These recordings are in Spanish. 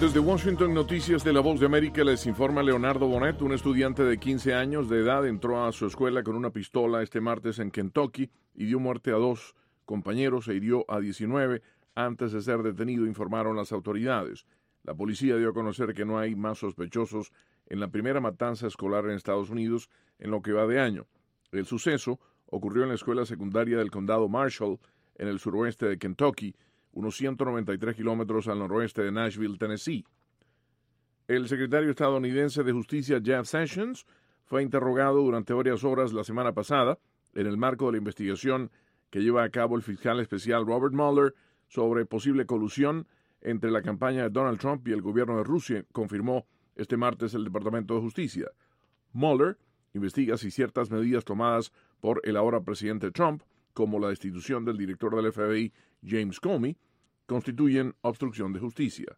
Desde Washington, Noticias de la Voz de América, les informa Leonardo Bonet. Un estudiante de 15 años de edad entró a su escuela con una pistola este martes en Kentucky y dio muerte a 2 compañeros e hirió a 19 antes de ser detenido, informaron las autoridades. La policía dio a conocer que no hay más sospechosos en la primera matanza escolar en Estados Unidos en lo que va de año. El suceso ocurrió en la escuela secundaria del condado Marshall, en el suroeste de Kentucky, unos 193 kilómetros al noroeste de Nashville, Tennessee. El secretario estadounidense de Justicia, Jeff Sessions, fue interrogado durante varias horas la semana pasada en el marco de la investigación que lleva a cabo el fiscal especial Robert Mueller sobre posible colusión entre la campaña de Donald Trump y el gobierno de Rusia, confirmó este martes el Departamento de Justicia. Mueller investiga si ciertas medidas tomadas por el ahora presidente Trump, como la destitución del director del FBI, James Comey, constituyen obstrucción de justicia.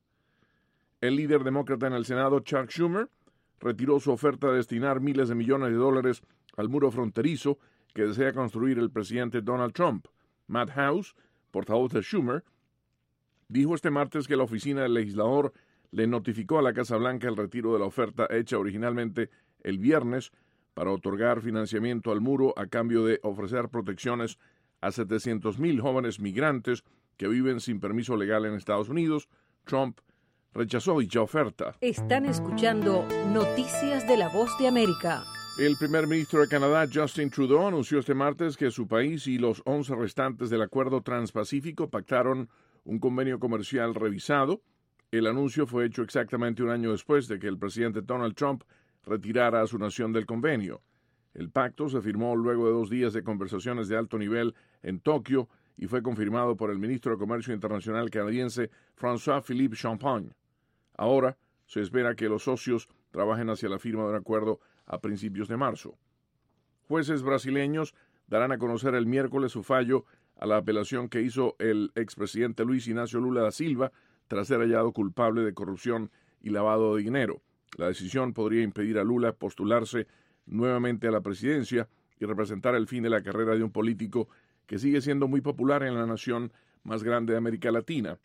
El líder demócrata en el Senado, Chuck Schumer, retiró su oferta de destinar miles de millones de dólares al muro fronterizo que desea construir el presidente Donald Trump. Matt House, portavoz de Schumer, dijo este martes que la oficina del legislador le notificó a la Casa Blanca el retiro de la oferta hecha originalmente el viernes para otorgar financiamiento al muro a cambio de ofrecer protecciones a 700,000 jóvenes migrantes que viven sin permiso legal en Estados Unidos. Trump rechazó dicha oferta. Están escuchando Noticias de la Voz de América. El primer ministro de Canadá, Justin Trudeau, anunció este martes que su país y los 11 restantes del Acuerdo Transpacífico pactaron un convenio comercial revisado. El anuncio fue hecho exactamente un año después de que el presidente Donald Trump retirara a su nación del convenio. El pacto se firmó luego de 2 días de conversaciones de alto nivel en Tokio y fue confirmado por el ministro de Comercio Internacional canadiense François-Philippe Champagne. Ahora se espera que los socios trabajen hacia la firma de un acuerdo a principios de marzo. Jueces brasileños darán a conocer el miércoles su fallo a la apelación que hizo el expresidente Luis Ignacio Lula da Silva tras ser hallado culpable de corrupción y lavado de dinero. La decisión podría impedir a Lula postularse nuevamente a la presidencia y representar el fin de la carrera de un político que sigue siendo muy popular en la nación más grande de América Latina.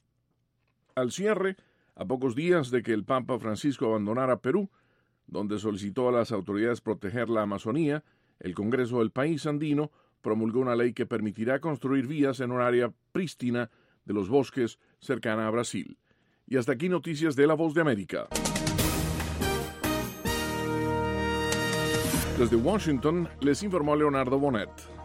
Al cierre, a pocos días de que el Papa Francisco abandonara Perú, donde solicitó a las autoridades proteger la Amazonía, el Congreso del país andino promulgó una ley que permitirá construir vías en un área prístina de los bosques cercana a Brasil. Y hasta aquí Noticias de la Voz de América. Desde Washington les informó Leonardo Bonet.